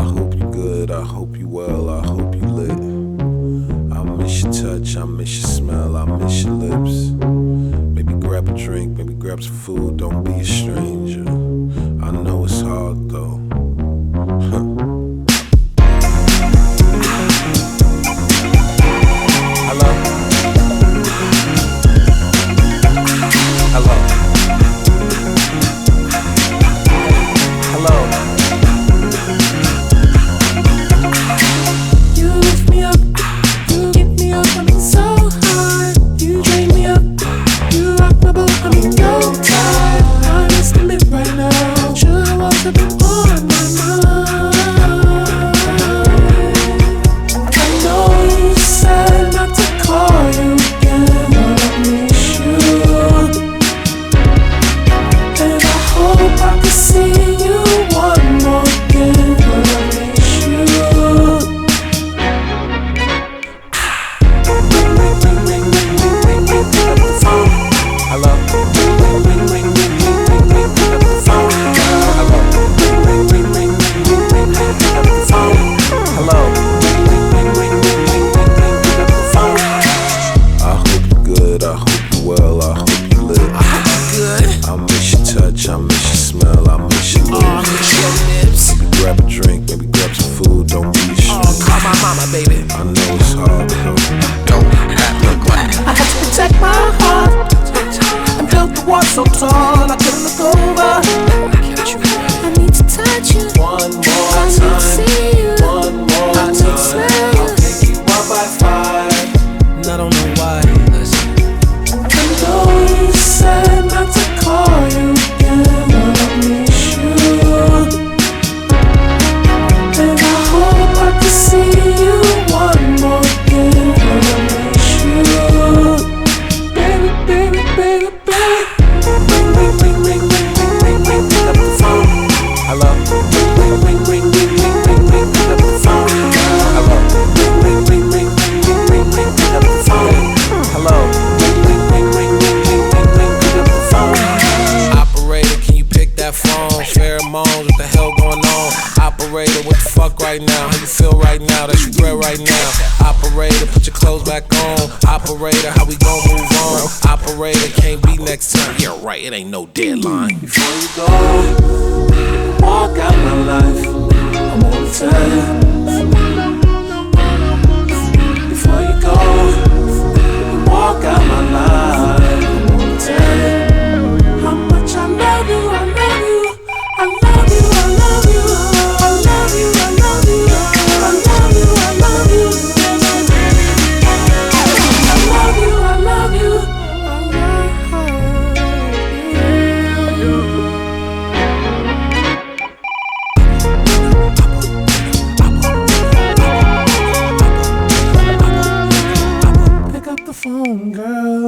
I hope you good, I hope you well, I hope you lit. I miss your touch, I miss your smell, I miss your lips. Maybe grab a drink, maybe grab some food, don't be a stranger. I know it's hard though. Hello? Hello? Hello? You lift me up, you get me up, I'm so high. You drain me up, you rock my boat, I'm in your tide. I must live right now, sure was a bit on my mind. I know you said not to call you again, but I miss you. And I hope I can see you one more again, but I miss you. Hello? Hello? I hope you good, I hope you well, I hope you lit. I miss your touch, I miss your smell, I miss your lips. Maybe grab a drink, maybe grab some food, don't be ashamed. Call my mama, baby. I know it's hard though. Don't have no glass. I had to protect my heart and build the wall so tall I couldn't look over. I need to touch you One more I need to see you one more I need to smell I'll you. pick you up by 5. And I don't know why. Listen. I know you said not to call you again, but I miss you. And I hope I can see you one more again, but I miss you. Baby, baby, baby, baby. Ring, ring, ring, ring, ring, ring, ring, ring, pick up the phone. Hello? Ring, ring, ring, ring, ring, ring, ring, pick up the phone. Hello? Ring, ring, ring, ring, ring, ring, ring, pick up the phone. Hello? Ring, ring, ring, ring, ring, ring, ring, ring, pick up the phone. Operator, can you pick that phone? Pheromones, what the hell going on? Operator, what the fuck right now? How you feel right now? That's regret right now. Operator, put your clothes back on. Operator, how we gon' move on? Operator, can't be next time. Yeah, right, it ain't no deadline. Before you go, walk out my life.